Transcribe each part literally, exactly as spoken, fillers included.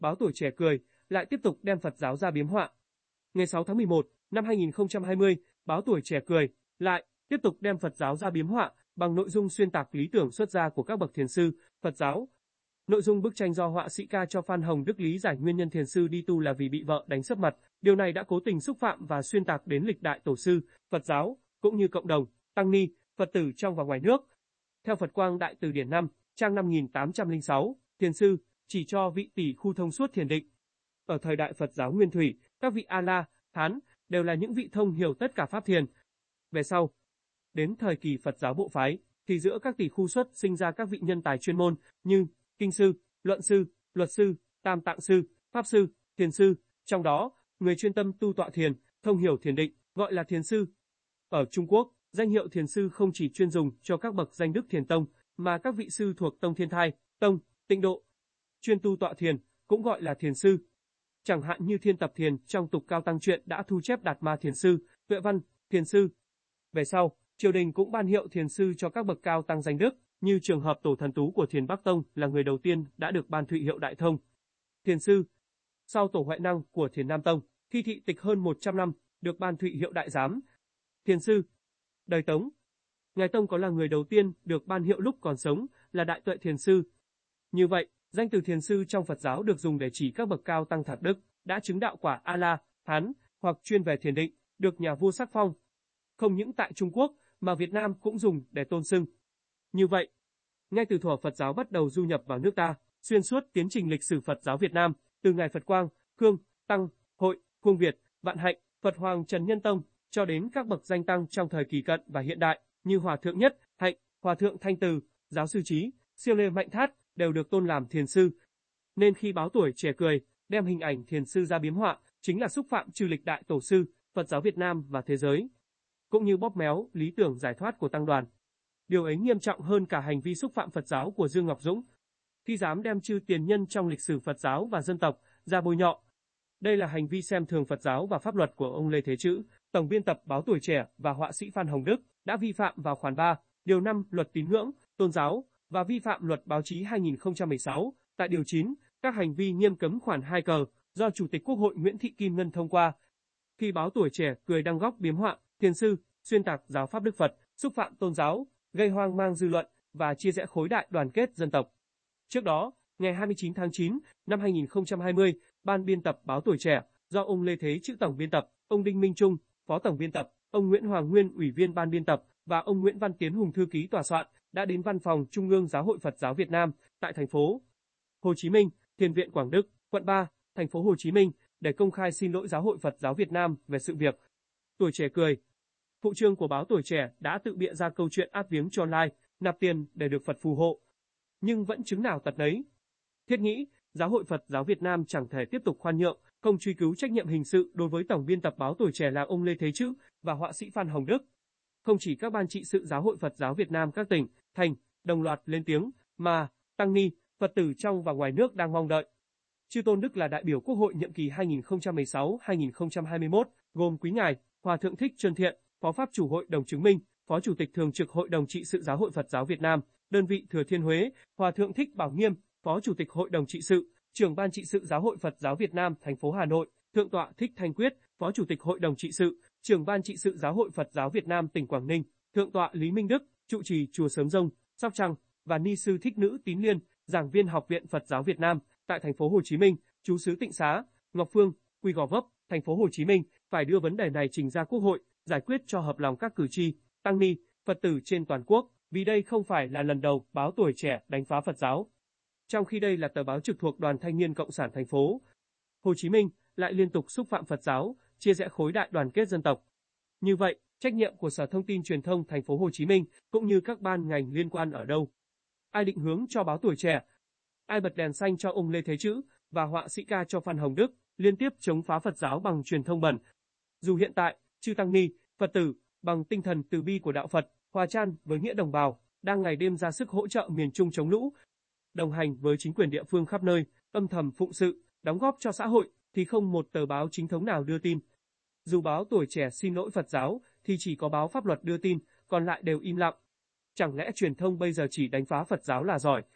báo Tuổi Trẻ cười, lại tiếp tục đem Phật giáo ra biếm họa. Ngày sáu tháng mười một năm hai nghìn không trăm hai mươi, báo Tuổi Trẻ cười, lại tiếp tục đem Phật giáo ra biếm họa bằng nội dung xuyên tạc lý tưởng xuất gia của các bậc thiền sư Phật giáo. Nội dung bức tranh do họa sĩ ca cho Phan Hồng Đức lý giải nguyên nhân thiền sư đi tu là vì bị vợ đánh sấp mặt. Điều này đã cố tình xúc phạm và xuyên tạc đến lịch đại tổ sư Phật giáo cũng như cộng đồng tăng ni Phật tử trong và ngoài nước. Theo Phật Quang Đại Từ Điển năm, trang năm nghìn tám trăm lẻ sáu, thiền sư chỉ cho vị tỷ khu thông suốt thiền định. Ở thời đại Phật giáo Nguyên Thủy, các vị A-la, Hán đều là những vị thông hiểu tất cả pháp thiền. Về sau, đến thời kỳ Phật giáo bộ phái, thì giữa các tỷ khu xuất sinh ra các vị nhân tài chuyên môn như kinh sư, luận sư, luật sư, tam tạng sư, pháp sư, thiền sư, trong đó, người chuyên tâm tu tọa thiền, thông hiểu thiền định, gọi là thiền sư. Ở Trung Quốc, danh hiệu thiền sư không chỉ chuyên dùng cho các bậc danh đức thiền tông, mà các vị sư thuộc tông Thiên Thai, tông Tịnh Độ, chuyên tu tọa thiền, cũng gọi là thiền sư. Chẳng hạn như Thiên Tập Thiền trong Tục Cao Tăng Truyện đã thu chép Đạt Ma Thiền sư, Tuệ Văn Thiền sư. Về sau, triều đình cũng ban hiệu thiền sư cho các bậc cao tăng danh đức, như trường hợp Tổ Thần Tú của Thiền Bắc Tông là người đầu tiên đã được ban thụy hiệu Đại Thông Thiền sư. Sau Tổ Huệ Năng của Thiền Nam Tông, khi thị tịch hơn một trăm năm, được ban thụy hiệu Đại Giám Thiền sư. Đời Tống, Ngài Tông có là người đầu tiên được ban hiệu lúc còn sống là Đại Tuệ Thiền sư. Như vậy, danh từ thiền sư trong Phật giáo được dùng để chỉ các bậc cao tăng thật đức, đã chứng đạo quả A-la, Hán, hoặc chuyên về thiền định, được nhà vua sắc phong. Không những tại Trung Quốc, mà Việt Nam cũng dùng để tôn xưng. Như vậy, ngay từ thuở Phật giáo bắt đầu du nhập vào nước ta, xuyên suốt tiến trình lịch sử Phật giáo Việt Nam, từ ngày Phật Quang, Khương, Tăng, Hội, Khuông Việt, Vạn Hạnh, Phật Hoàng Trần Nhân Tông, cho đến các bậc danh tăng trong thời kỳ cận và hiện đại, như Hòa Thượng Nhất, Hạnh, Hòa Thượng Thanh Từ, Giáo sư Trí, Siêu Lê Mạnh Thát, đều được tôn làm thiền sư. Nên khi báo Tuổi Trẻ cười, đem hình ảnh thiền sư ra biếm họa, chính là xúc phạm chư lịch đại tổ sư, Phật giáo Việt Nam và thế giới, cũng như bóp méo lý tưởng giải thoát của tăng đoàn. Điều ấy nghiêm trọng hơn cả hành vi xúc phạm Phật giáo của Dương Ngọc Dũng, khi dám đem chư tiền nhân trong lịch sử Phật giáo và dân tộc ra bôi nhọ. Đây là hành vi xem thường Phật giáo và pháp luật của ông Lê Thế Trữ, tổng biên tập báo Tuổi Trẻ và họa sĩ Phan Hồng Đức, đã vi phạm vào khoản ba, điều năm Luật Tín ngưỡng, Tôn giáo và vi phạm Luật Báo chí hai nghìn không trăm mười sáu, tại điều chín, các hành vi nghiêm cấm khoản hai cờ, do Chủ tịch Quốc hội Nguyễn Thị Kim Ngân thông qua. Khi báo Tuổi Trẻ cười đăng góc biếm họa, thiền sư, xuyên tạc giáo pháp Đức Phật, xúc phạm tôn giáo, gây hoang mang dư luận và chia rẽ khối đại đoàn kết dân tộc. Trước đó, ngày hai mươi chín tháng chín năm hai nghìn không trăm hai mươi, Ban biên tập báo Tuổi Trẻ, do ông Lê Thế Trữ tổng biên tập, ông Đinh Minh Trung, phó tổng biên tập, ông Nguyễn Hoàng Nguyên ủy viên ban biên tập và ông Nguyễn Văn Tiến Hùng thư ký tòa soạn, đã đến văn phòng Trung ương Giáo hội Phật giáo Việt Nam tại thành phố Hồ Chí Minh, Thiền viện Quảng Đức, quận ba, thành phố Hồ Chí Minh, để công khai xin lỗi Giáo hội Phật giáo Việt Nam về sự việc. Tuổi Trẻ cười. Phụ trương của báo Tuổi Trẻ đã tự bịa ra câu chuyện át viếng cho online, nạp tiền để được Phật phù hộ. Nhưng vẫn chứng nào tật nấy. Thiết nghĩ, Giáo hội Phật giáo Việt Nam chẳng thể tiếp tục khoan nhượng, không truy cứu trách nhiệm hình sự đối với tổng biên tập báo Tuổi Trẻ là ông Lê Thế Trữ và họa sĩ Phan Hồng Đức. Không chỉ các ban trị sự Giáo hội Phật giáo Việt Nam các tỉnh, thành, đồng loạt lên tiếng, mà, tăng ni, Phật tử trong và ngoài nước đang mong đợi. Chư Tôn Đức là đại biểu Quốc hội nhiệm kỳ hai nghìn không trăm mười sáu đến hai nghìn không trăm hai mươi mốt, gồm Quý Ngài, Hòa Thượng Thích Trân Thiện, Phó Pháp chủ Hội đồng chứng minh, Phó Chủ tịch Thường trực Hội đồng trị sự Giáo hội Phật giáo Việt Nam, đơn vị Thừa Thiên Huế, Hòa Thượng Thích Bảo Nghiêm, Phó Chủ tịch Hội đồng trị sự, Trưởng ban trị sự Giáo hội Phật giáo Việt Nam thành phố Hà Nội, Thượng tọa Thích Thanh Quyết, Phó Chủ tịch Hội đồng trị sự, Trưởng ban trị sự Giáo hội Phật giáo Việt Nam tỉnh Quảng Ninh, Thượng tọa Lý Minh Đức, trụ trì chùa Sớm Rông, Sóc Trăng và ni sư Thích Nữ Tín Liên, giảng viên Học viện Phật giáo Việt Nam tại thành phố Hồ Chí Minh, trú xứ Tịnh Xá, Ngọc Phương, Quy Gò Vấp, thành phố Hồ Chí Minh, phải đưa vấn đề này trình ra Quốc hội, giải quyết cho hợp lòng các cử tri, tăng ni, Phật tử trên toàn quốc, vì đây không phải là lần đầu báo Tuổi Trẻ đánh phá Phật giáo. Trong khi đây là tờ báo trực thuộc Đoàn Thanh niên Cộng sản thành phố Hồ Chí Minh, lại liên tục xúc phạm Phật giáo, chia rẽ khối đại đoàn kết dân tộc. Như vậy, trách nhiệm của Sở Thông tin Truyền thông thành phố Hồ Chí Minh cũng như các ban ngành liên quan ở đâu? Ai định hướng cho báo Tuổi Trẻ? Ai bật đèn xanh cho ông Lê Thế Trữ và họa sĩ ca cho Phan Hồng Đức liên tiếp chống phá Phật giáo bằng truyền thông bẩn? Dù hiện tại, chư tăng ni, Phật tử bằng tinh thần từ bi của đạo Phật, hòa chan với nghĩa đồng bào, đang ngày đêm ra sức hỗ trợ miền Trung chống lũ, đồng hành với chính quyền địa phương khắp nơi, âm thầm phụng sự, đóng góp cho xã hội, thì không một tờ báo chính thống nào đưa tin. Dù báo Tuổi Trẻ xin lỗi Phật giáo, thì chỉ có báo Pháp Luật đưa tin, còn lại đều im lặng. Chẳng lẽ truyền thông bây giờ chỉ đánh phá Phật giáo là giỏi?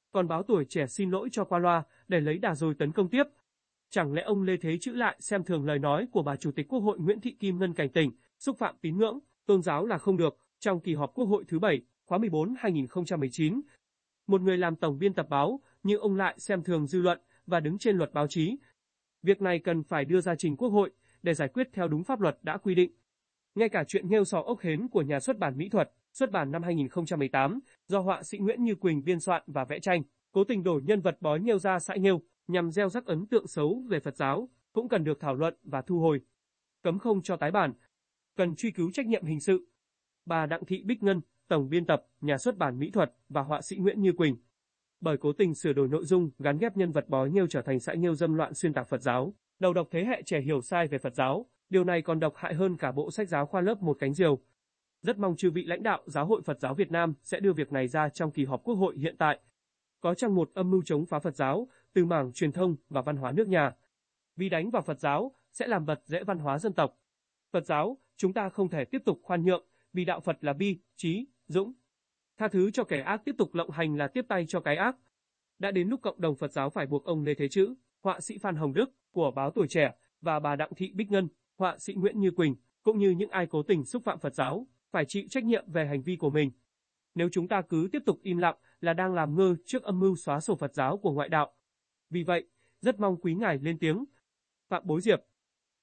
Còn báo Tuổi Trẻ xin lỗi cho qua loa để lấy đà rồi tấn công tiếp. Chẳng lẽ ông Lê Thế Chữ lại xem thường lời nói của bà Chủ tịch Quốc hội Nguyễn Thị Kim Ngân cảnh tỉnh, xúc phạm tín ngưỡng, tôn giáo là không được, trong kỳ họp Quốc hội thứ bảy, khóa mười bốn hai nghìn không trăm mười chín. Một người làm tổng biên tập báo, nhưng ông lại xem thường dư luận và đứng trên luật báo chí. Việc này cần phải đưa ra trình Quốc hội để giải quyết theo đúng pháp luật đã quy định. Ngay cả chuyện nghêu sò ốc hến của nhà xuất bản mỹ thuật, xuất bản năm hai nghìn không trăm mười tám, do họa sĩ Nguyễn Như Quỳnh biên soạn và vẽ tranh, cố tình đổi nhân vật bói nghêu ra sãi nghêu, nhằm gieo rắc ấn tượng xấu về Phật giáo, cũng cần được thảo luận và thu hồi. Cấm không cho tái bản. Cần truy cứu trách nhiệm hình sự. Bà Đặng Thị Bích Ngân, tổng biên tập, nhà xuất bản mỹ thuật và họa sĩ Nguyễn Như Quỳnh, bởi cố tình sửa đổi nội dung, gắn ghép nhân vật bói nghêu trở thành sãi nghêu dâm loạn xuyên tạc Phật giáo, đầu độc thế hệ trẻ hiểu sai về Phật giáo, điều này còn độc hại hơn cả bộ sách giáo khoa lớp một cánh diều. Rất mong chư vị lãnh đạo Giáo hội Phật giáo Việt Nam sẽ đưa việc này ra trong kỳ họp Quốc hội hiện tại. Có chăng một âm mưu chống phá Phật giáo từ mảng truyền thông và văn hóa nước nhà. Vì đánh vào Phật giáo sẽ làm bật rễ văn hóa dân tộc. Phật giáo, chúng ta không thể tiếp tục khoan nhượng, vì đạo Phật là bi, trí, dũng. Tha thứ cho kẻ ác tiếp tục lộng hành là tiếp tay cho cái ác. Đã đến lúc cộng đồng Phật giáo phải buộc ông Lê Thế Chữ, họa sĩ Phan Hồng Đức của báo Tuổi Trẻ và bà Đặng Thị Bích Ngân, họa sĩ Nguyễn Như Quỳnh, cũng như những ai cố tình xúc phạm Phật giáo, phải chịu trách nhiệm về hành vi của mình. Nếu chúng ta cứ tiếp tục im lặng là đang làm ngơ trước âm mưu xóa sổ Phật giáo của ngoại đạo. Vì vậy, rất mong quý ngài lên tiếng. Phạm Bối Diệp